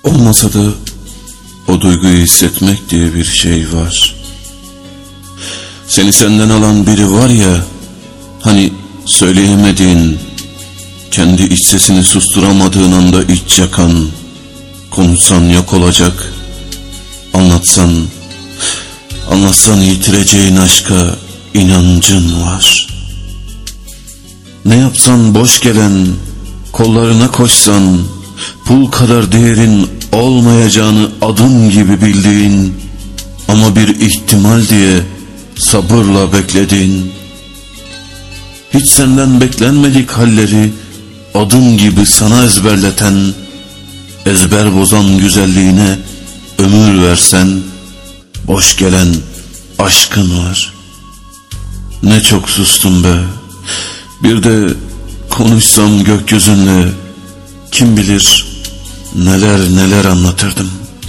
Olmasa da o duyguyu hissetmek diye bir şey var. Seni senden alan biri var ya, hani söyleyemediğin, kendi iç sesini susturamadığın anda iç yakan, konuşsan yok olacak, anlatsan yitireceğin aşka inancın var. Ne yapsan boş gelen, kollarına koşsan, pul kadar değerin olmayacağını adım gibi bildiğin, ama bir ihtimal diye sabırla beklediğin, hiç senden beklenmedik halleri adım gibi sana ezberleten, ezber bozan güzelliğine ömür versen, boş gelen aşkın var. Ne çok sustum be, bir de konuşsam gökyüzünle, kim bilir neler neler anlatırdım.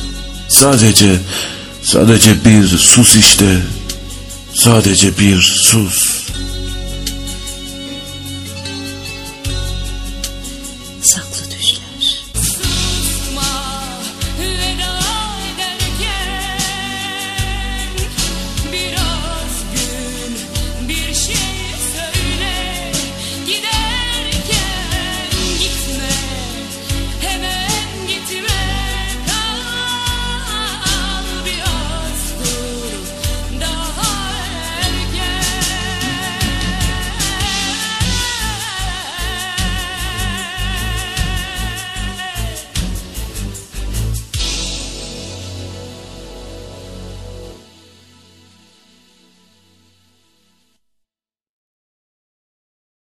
Sadece bir sus işte, sadece bir sus. Sabır.